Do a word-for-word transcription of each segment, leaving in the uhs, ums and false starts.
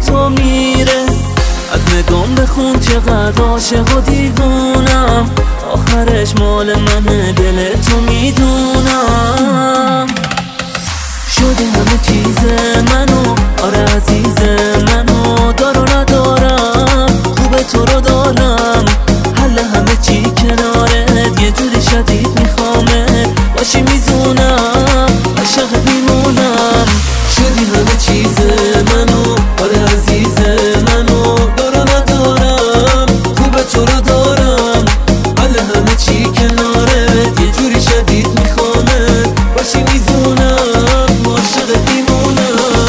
تو میره. از نگام بخون چقدر عاشق و دیوونم، آخرش مال منه دل تو میدونم. شدی همه چیز منو، آره عزیز منو، دارو ندارم خوبه تو رو دارم. حل همه چی کنارت، یه جوری شدید میخوامت باشی میزونم، عاشق میمونم. شدی همه چیز منو، آره عزیز منو، دارو ندارم خوبه تو رو دارم. حل همه چی کنارت، یه جوری شدید میخوامت باشی میزونم، عاشق میمونم.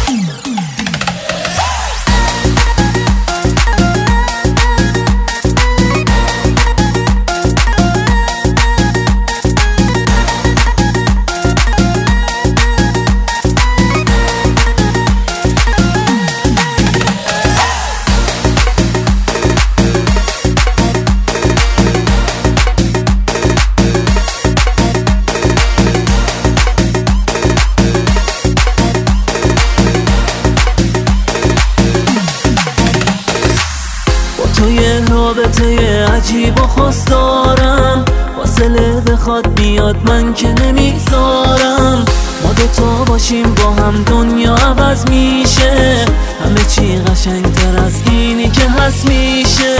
تو یه رابطه عجیب و خاص دارم، فاصله بخواد بیاد من که نمیذارم. ما دوتا باشیم با هم دنیا عوض میشه، همه چی قشنگتر از اینی که هست میشه.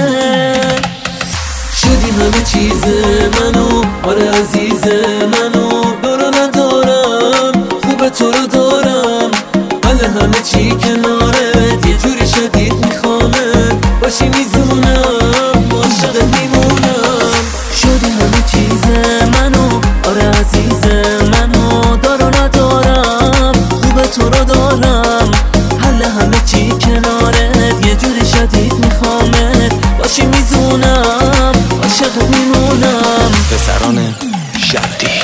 شدی همه چیز منو، آره عزیز منو، دارو ندارم خوبه تو رو دارم. حل همه چی کنارت، یه جوری شدید میخوامت باشی میزونم، عاشق میمونم. شدی همه چیز منو، آره عزیز منو، دارو ندارم خوبه تو رو دارم. حل همه چی کنارت، یه جوری شدید میخوامت باشی میزونم، عاشق میمونم. پسران شرقی